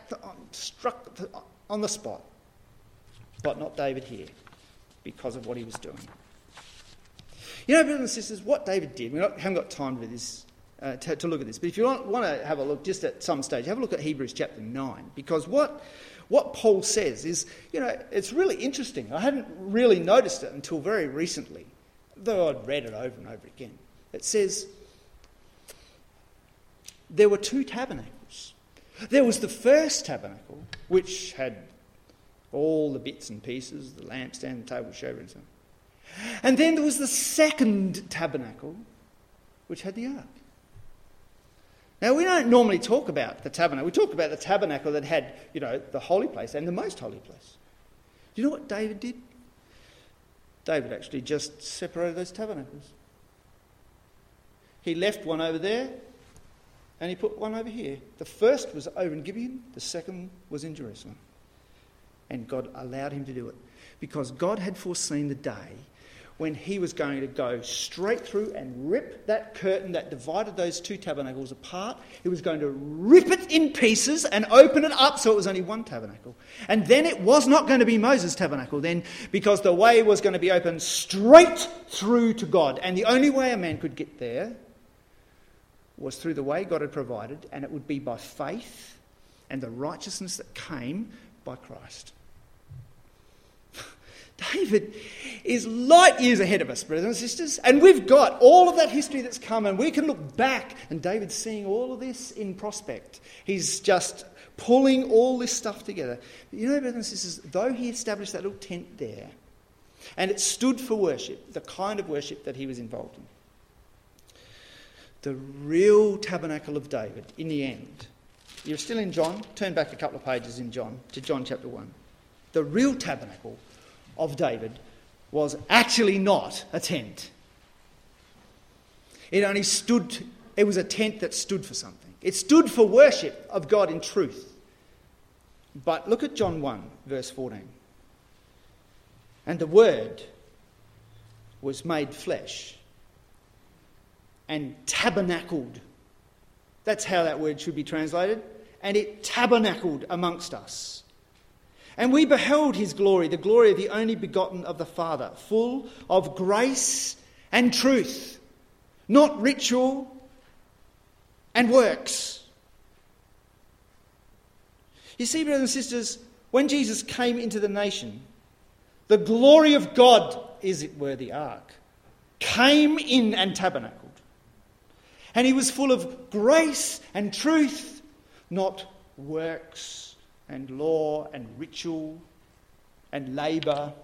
on the spot. But not David here, because of what he was doing. You know, brothers and sisters, what David did, we haven't got time for this, to look at this, but if you want to have a look just at some stage, have a look at Hebrews chapter 9, because what Paul says is, you know, it's really interesting. I hadn't really noticed it until very recently, though I'd read it over and over again. It says there were two tabernacles. There was the first tabernacle, which had all the bits and pieces, the lampstand, the table, showbread, and so on. And then there was the second tabernacle, which had the ark. Now, we don't normally talk about the tabernacle. We talk about the tabernacle that had, you know, the holy place and the most holy place. Do you know what David did? David actually just separated those tabernacles. He left one over there and he put one over here. The first was over in Gibeon, the second was in Jerusalem. And God allowed him to do it because God had foreseen the day when he was going to go straight through and rip that curtain that divided those two tabernacles apart. He was going to rip it in pieces and open it up so it was only one tabernacle. And then it was not going to be Moses' tabernacle then, because the way was going to be open straight through to God. And the only way a man could get there was through the way God had provided, and it would be by faith and the righteousness that came by Christ. David is light years ahead of us, brothers and sisters, and we've got all of that history that's come, and we can look back, and David's seeing all of this in prospect. He's just pulling all this stuff together. But you know, brothers and sisters, though he established that little tent there, and it stood for worship, the kind of worship that he was involved in, the real tabernacle of David, in the end, you're still in John, turn back a couple of pages in John, to John chapter 1. The real tabernacle of David was actually not a tent. It was a tent that stood for something. It stood for worship of God in truth. But look at John 1, verse 14. And the Word was made flesh and tabernacled. That's how that word should be translated. And it tabernacled amongst us. And we beheld his glory, the glory of the only begotten of the Father, full of grace and truth, not ritual and works. You see, brothers and sisters, when Jesus came into the nation, the glory of God, as it were the ark, came in and tabernacled. And he was full of grace and truth, not works and law and ritual and labour.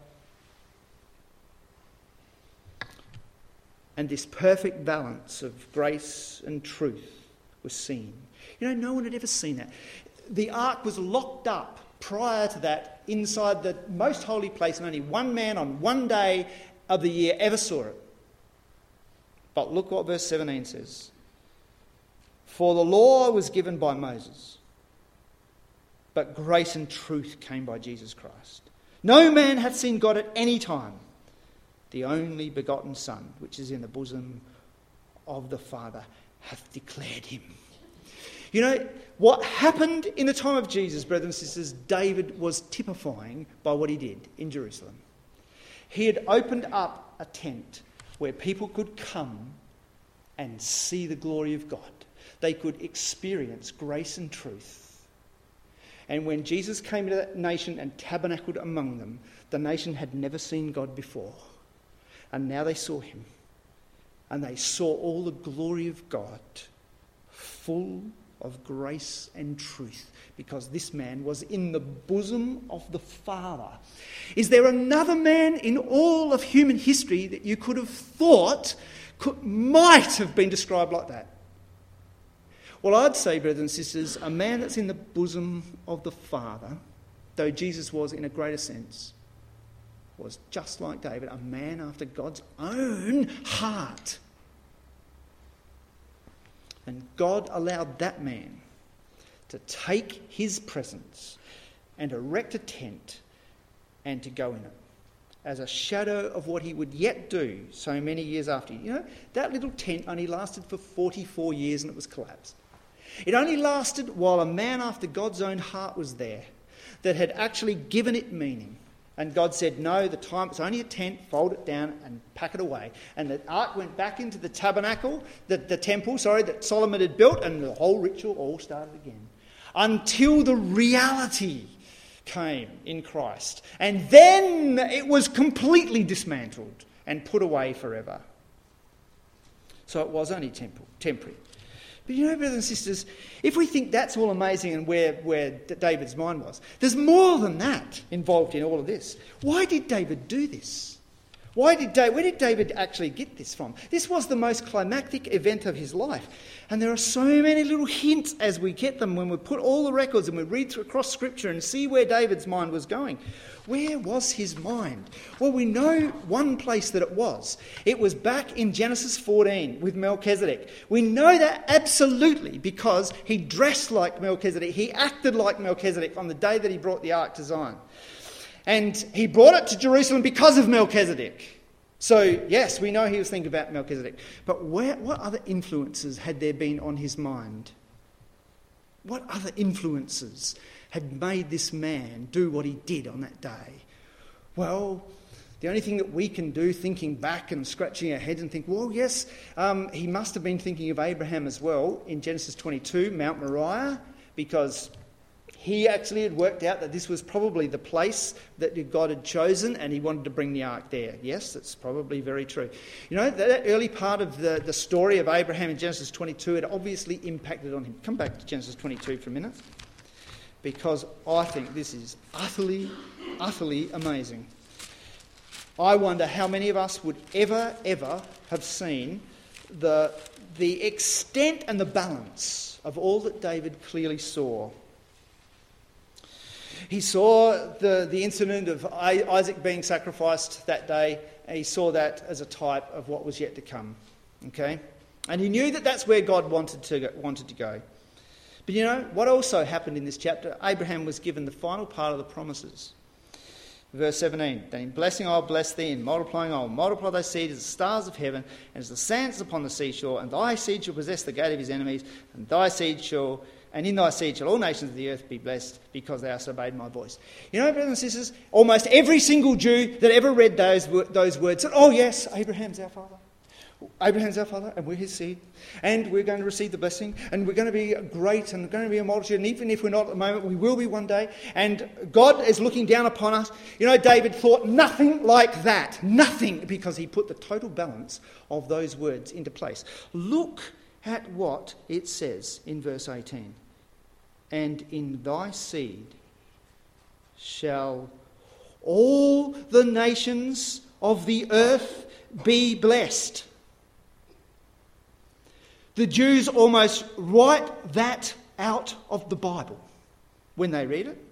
And this perfect balance of grace and truth was seen. You know, no one had ever seen that. The ark was locked up prior to that inside the most holy place, and only one man on one day of the year ever saw it. But look what verse 17 says. For the law was given by Moses, but grace and truth came by Jesus Christ. No man hath seen God at any time. The only begotten Son, which is in the bosom of the Father, hath declared him. You know, what happened in the time of Jesus, brothers and sisters, David was typifying by what he did in Jerusalem. He had opened up a tent where people could come and see the glory of God. They could experience grace and truth. And when Jesus came into that nation and tabernacled among them, the nation had never seen God before. And now they saw him. And they saw all the glory of God, full of grace and truth, because this man was in the bosom of the Father. Is there another man in all of human history that you could have thought might have been described like that? Well, I'd say, brothers and sisters, a man that's in the bosom of the Father, though Jesus was in a greater sense, was just like David, a man after God's own heart. And God allowed that man to take his presence and erect a tent and to go in it as a shadow of what he would yet do so many years after. You know, that little tent only lasted for 44 years and it was collapsed. It only lasted while a man after God's own heart was there that had actually given it meaning. And God said, no, the time, it's only a tent, fold it down and pack it away. And the ark went back into the tabernacle, the temple, that Solomon had built, and the whole ritual all started again. Until the reality came in Christ. And then it was completely dismantled and put away forever. So it was only temporary. But you know, brothers and sisters, if we think that's all amazing and where David's mind was, there's more than that involved in all of this. Why did David do this? Where did David actually get this from? This was the most climactic event of his life. And there are so many little hints as we get them when we put all the records and we read across Scripture and see where David's mind was going. Where was his mind? Well, we know one place that it was. It was back in Genesis 14 with Melchizedek. We know that absolutely because he dressed like Melchizedek. He acted like Melchizedek on the day that he brought the ark to Zion. And he brought it to Jerusalem because of Melchizedek. So, yes, we know he was thinking about Melchizedek. But what other influences had there been on his mind? What other influences had made this man do what he did on that day? Well, the only thing that we can do, thinking back and scratching our heads and think, well, yes, he must have been thinking of Abraham as well in Genesis 22, Mount Moriah, because he actually had worked out that this was probably the place that God had chosen and he wanted to bring the ark there. Yes, that's probably very true. You know, that early part of the story of Abraham in Genesis 22 had obviously impacted on him. Come back to Genesis 22 for a minute, because I think this is utterly, utterly amazing. I wonder how many of us would ever have seen the extent and the balance of all that David clearly saw. He saw the incident of Isaac being sacrificed that day, and he saw that as a type of what was yet to come. Okay? And he knew that that's where God wanted to go. But you know, what also happened in this chapter? Abraham was given the final part of the promises. Verse 17, then in blessing I will bless thee, in multiplying I will multiply thy seed as the stars of heaven, and as the sands upon the seashore, and thy seed shall possess the gate of his enemies, and in thy seed shall all nations of the earth be blessed, because thou hast obeyed my voice. You know, brothers and sisters, almost every single Jew that ever read those words said, oh yes, Abraham's our father. Abraham's our father, and we're his seed, and we're going to receive the blessing, and we're going to be great, and we're going to be a multitude, and even if we're not at the moment, we will be one day, and God is looking down upon us. You know, David thought nothing like that, nothing, because he put the total balance of those words into place. Look at what it says in verse 18. And in thy seed shall all the nations of the earth be blessed. The Jews almost write that out of the Bible when they read it,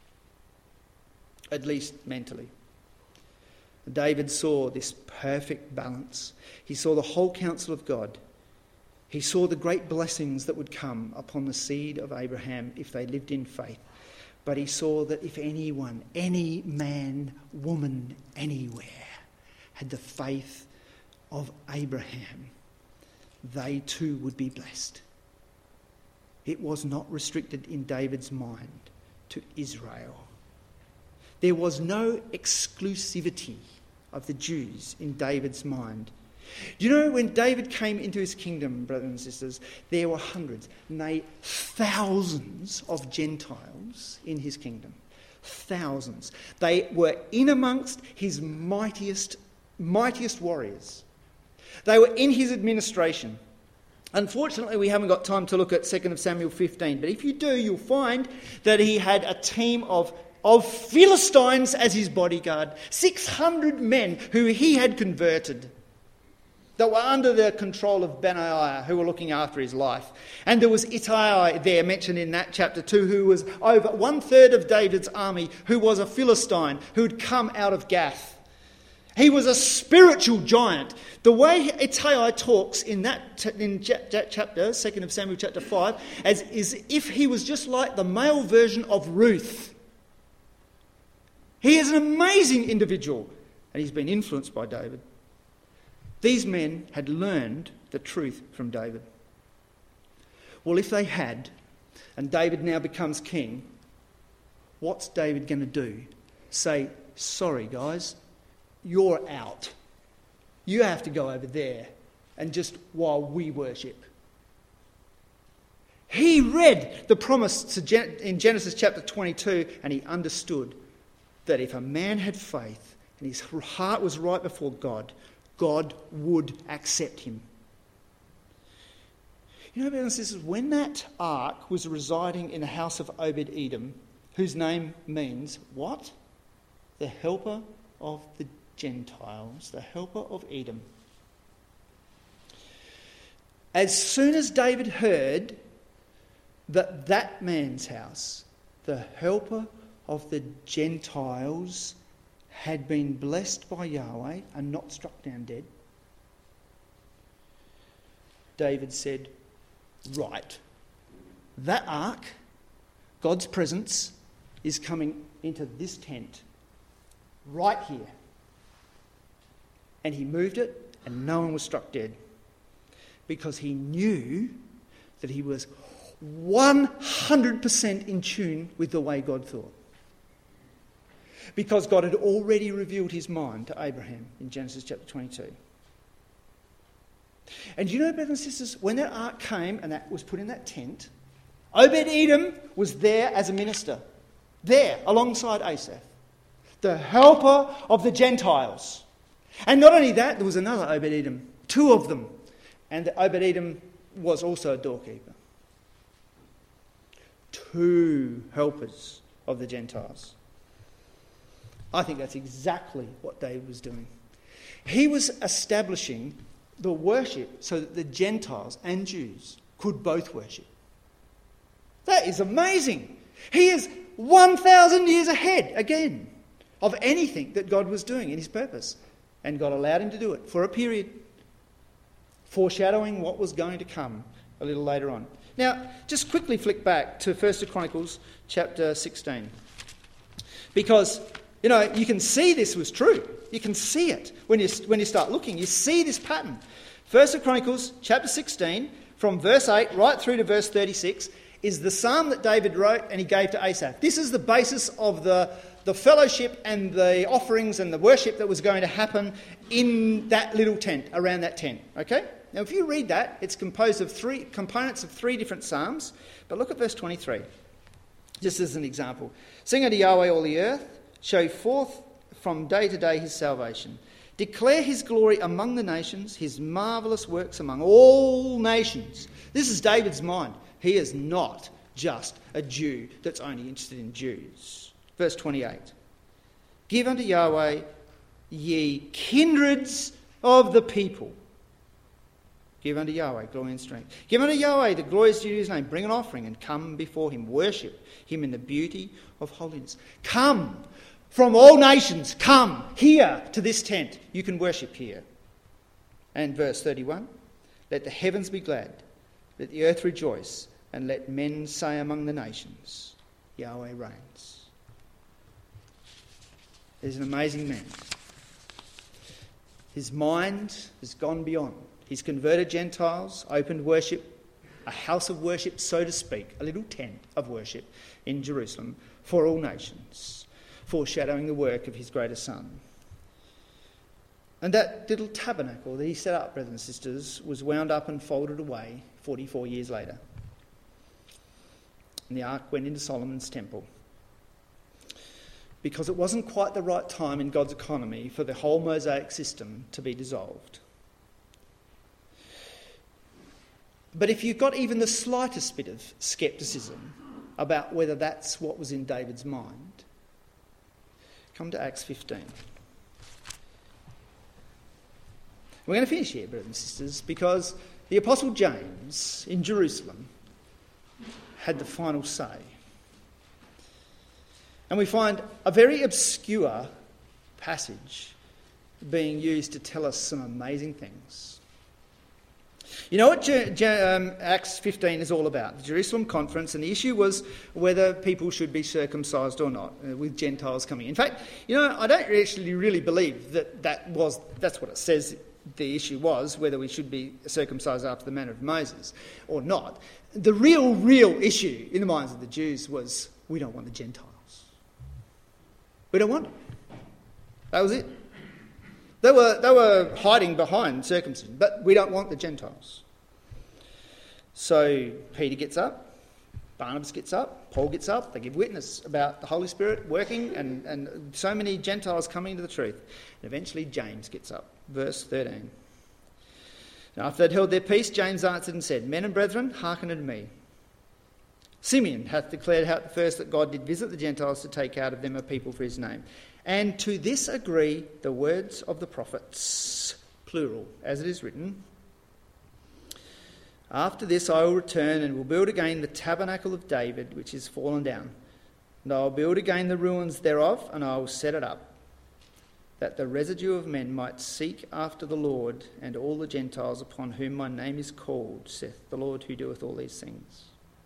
at least mentally. David saw this perfect balance. He saw the whole counsel of God. He saw the great blessings that would come upon the seed of Abraham if they lived in faith. But he saw that if anyone, any man, woman, anywhere, had the faith of Abraham, they too would be blessed. It was not restricted in David's mind to Israel. There was no exclusivity of the Jews in David's mind. You know, when David came into his kingdom, brothers and sisters, there were hundreds, nay, thousands of Gentiles in his kingdom. Thousands. They were in amongst his mightiest warriors. They were in his administration. Unfortunately, we haven't got time to look at 2 Samuel 15, but if you do, you'll find that he had a team of Philistines as his bodyguard, 600 men who he had converted, that were under the control of Benaiah, who were looking after his life. And there was Ittai there, mentioned in that chapter 2, who was over 1/3 of David's army, who was a Philistine, who had come out of Gath. He was a spiritual giant. The way Ittai talks in that chapter, 2 Samuel chapter 5, is if he was just like the male version of Ruth. He is an amazing individual, and he's been influenced by David. These men had learned the truth from David. Well, if they had, and David now becomes king, what's David going to do? Say, sorry guys, you're out. You have to go over there and just while we worship. He read the promise in Genesis chapter 22 and he understood that if a man had faith and his heart was right before God, God would accept him. You know, brothers and sisters, when that ark was residing in the house of Obed-Edom, whose name means what? The helper of the Gentiles, the helper of Edom. As soon as David heard that that man's house, the helper of the Gentiles, had been blessed by Yahweh and not struck down dead, David said, right, that ark, God's presence, is coming into this tent, right here. And he moved it and no one was struck dead, because he knew that he was 100% in tune with the way God thought. Because God had already revealed his mind to Abraham in Genesis chapter 22. And you know, brothers and sisters, when that ark came and that was put in that tent, Obed-Edom was there as a minister, there alongside Asaph, the helper of the Gentiles. And not only that, there was another Obed-Edom, two of them. And Obed-Edom was also a doorkeeper. Two helpers of the Gentiles. I think that's exactly what David was doing. He was establishing the worship so that the Gentiles and Jews could both worship. That is amazing. He is 1,000 years ahead, again, of anything that God was doing in his purpose. And God allowed him to do it for a period, foreshadowing what was going to come a little later on. Now, just quickly flick back to 1 Chronicles chapter 16. Because, you know, you can see this was true. You can see it when you start looking. You see this pattern. 1 Chronicles chapter 16, from verse 8 right through to verse 36, is the psalm that David wrote and he gave to Asaph. This is the basis of the fellowship and the offerings and the worship that was going to happen in that little tent, around that tent. Okay? Now, if you read that, it's composed of three components of three different psalms. But look at verse 23, just as an example. Sing unto Yahweh all the earth, show forth from day to day his salvation. Declare his glory among the nations, his marvellous works among all nations. This is David's mind. He is not just a Jew that's only interested in Jews. Verse 28. Give unto Yahweh, ye kindreds of the people. Give unto Yahweh glory and strength. Give unto Yahweh the glorious due to his name. Bring an offering and come before him. Worship him in the beauty of holiness. Come from all nations. Come here to this tent. You can worship here. And verse 31. Let the heavens be glad. Let the earth rejoice. And let men say among the nations, Yahweh reigns. He's an amazing man. His mind has gone beyond. He's converted Gentiles, opened worship, a house of worship, so to speak, a little tent of worship in Jerusalem for all nations, foreshadowing the work of his greater Son. And that little tabernacle that he set up, brothers and sisters, was wound up and folded away 44 years later. And the ark went into Solomon's temple, because it wasn't quite the right time in God's economy for the whole Mosaic system to be dissolved. But if you've got even the slightest bit of scepticism about whether that's what was in David's mind, come to Acts 15. We're going to finish here, brothers and sisters, because the Apostle James in Jerusalem had the final say. And we find a very obscure passage being used to tell us some amazing things. You know what Acts 15 is all about? The Jerusalem conference, and the issue was whether people should be circumcised or not, with Gentiles coming in. In fact, I don't actually really believe that's what it says the issue was, whether we should be circumcised after the manner of Moses or not. The real issue in the minds of the Jews was, we don't want the Gentiles. We don't want them. That was it. They were hiding behind circumcision, but we don't want the Gentiles. So Peter gets up, Barnabas gets up, Paul gets up, they give witness about the Holy Spirit working and so many Gentiles coming to the truth. And eventually James gets up. Verse 13. Now after they'd held their peace, James answered and said, Men and brethren, hearken unto me. Simeon hath declared out the first that God did visit the Gentiles to take out of them a people for his name. And to this agree the words of the prophets, plural, as it is written. After this I will return and will build again the tabernacle of David, which is fallen down. And I will build again the ruins thereof, and I will set it up, that the residue of men might seek after the Lord, and all the Gentiles upon whom my name is called, saith the Lord who doeth all these things.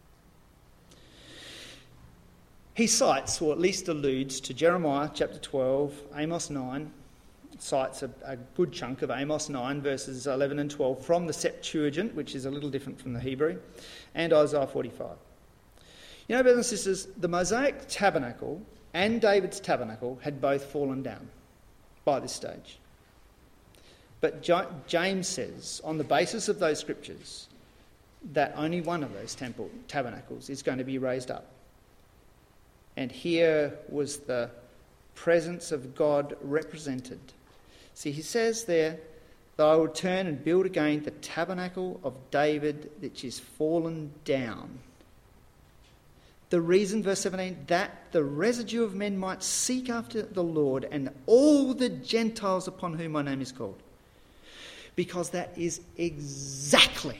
He cites, or at least alludes, to Jeremiah chapter 12, Amos 9, cites a good chunk of Amos 9, verses 11 and 12, from the Septuagint, which is a little different from the Hebrew, and Isaiah 45. Brothers and sisters, the Mosaic tabernacle and David's tabernacle had both fallen down by this stage. But James says, on the basis of those scriptures, that only one of those tabernacles is going to be raised up. And here was the presence of God represented. See, he says there, that I will return and build again the tabernacle of David, which is fallen down. The reason, verse 17, that the residue of men might seek after the Lord and all the Gentiles upon whom my name is called. Because that is exactly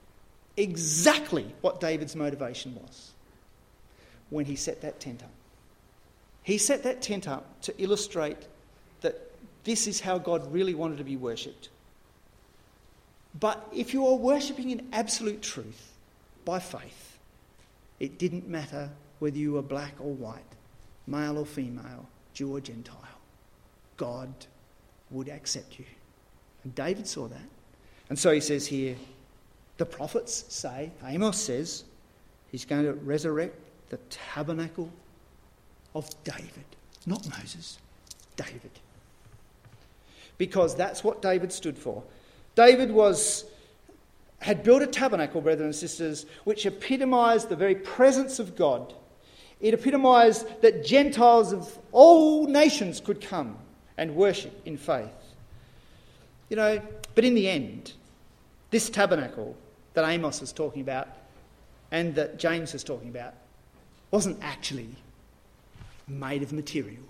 what David's motivation was when he set that tent up. He set that tent up to illustrate that this is how God really wanted to be worshipped. But if you are worshipping in absolute truth, by faith, it didn't matter whether you were black or white, male or female, Jew or Gentile. God would accept you. And David saw that. And so he says here, the prophets say, Amos says, he's going to resurrect the tabernacle of David. Not Moses, David. Because that's what David stood for. David had built a tabernacle, brothers and sisters, which epitomised the very presence of God. It epitomised that Gentiles of all nations could come and worship in faith. But in the end, this tabernacle that Amos is talking about and that James is talking about wasn't actually made of material.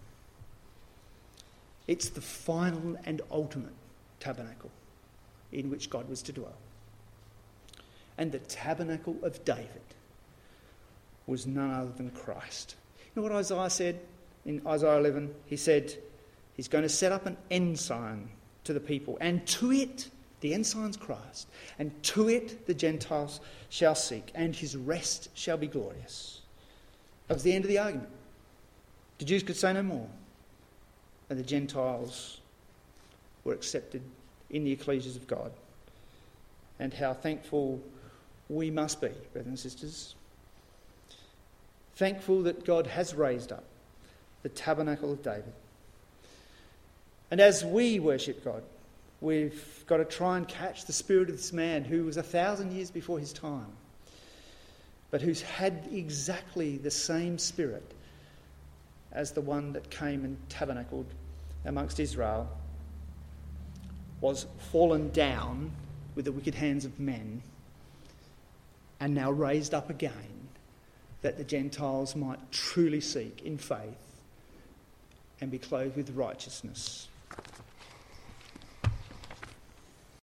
It's the final and ultimate tabernacle in which God was to dwell. And the tabernacle of David was none other than Christ. You know what Isaiah said in Isaiah 11? He said he's going to set up an ensign to the people, and to it, the ensign's Christ, and to it the Gentiles shall seek, and his rest shall be glorious. That was the end of the argument. The Jews could say no more. And the Gentiles were accepted in the ecclesias of God. And how thankful we must be, brothers and sisters. Thankful that God has raised up the tabernacle of David. And as we worship God, we've got to try and catch the spirit of this man who was 1,000 years before his time, but who's had exactly the same spirit as the one that came and tabernacled amongst Israel, was fallen down with the wicked hands of men, and now raised up again, that the Gentiles might truly seek in faith and be clothed with righteousness.